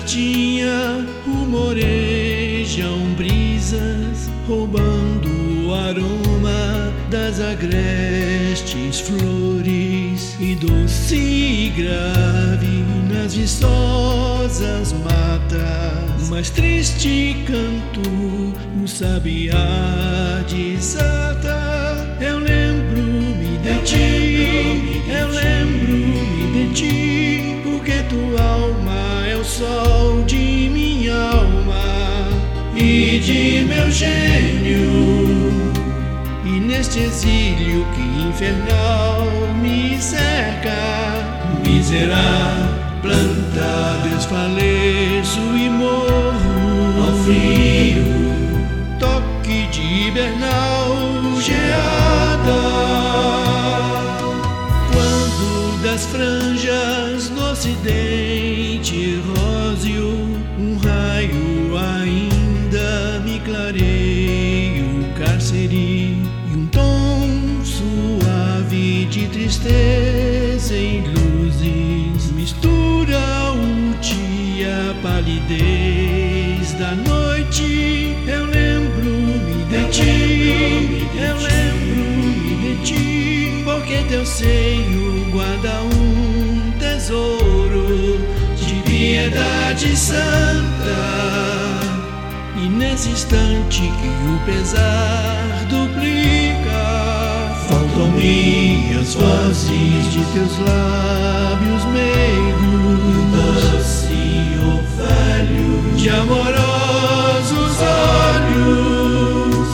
certinha rumorejam brisas, roubando o aroma das agrestes flores, e doce e grave nas viçosas matas, mais triste canto o sabiá desata. Eu lembro-me de ti, eu lembro-me de ti, porque tua alma é o sol de minha alma e de meu gênio. E neste exílio que infernal me cerca, miserável planta, desfaleço e morro ao frio, toque de hibernal geada. Quando das franjas no ocidente róseo um raio ainda me clareia o cárcere, e um tom suave de tristeza e luzes mistura o dia, a palidez da noite. Eu lembro-me de ti, eu lembro-me de ti, porque teu seio guarda um tesouro de piedade santa. E nesse instante que o pesar duplica, faltam-me as vozes de teus lábios meigos, doce orvalho de amorosos olhos.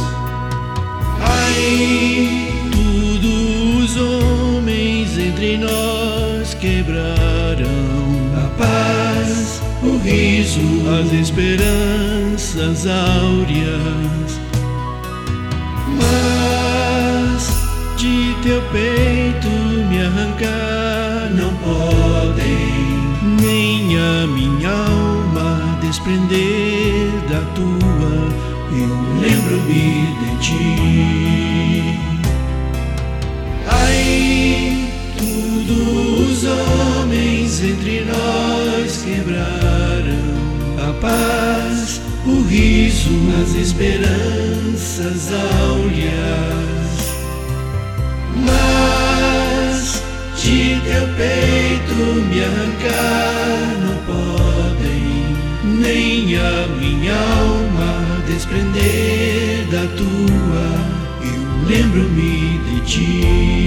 Ai, tudo os homens entre nós quebrarão a paz, o riso, as esperanças áureas. Mas de teu peito me arrancar não podem, nem a minha alma desprender da tua. Eu lembro-me de ti. Ai, tudo os homens entre nós quebraram a paz, o riso, as esperanças áureas. Mas de teu peito me arrancar não podem, nem a minha alma desprender da tua. Eu lembro-me de ti.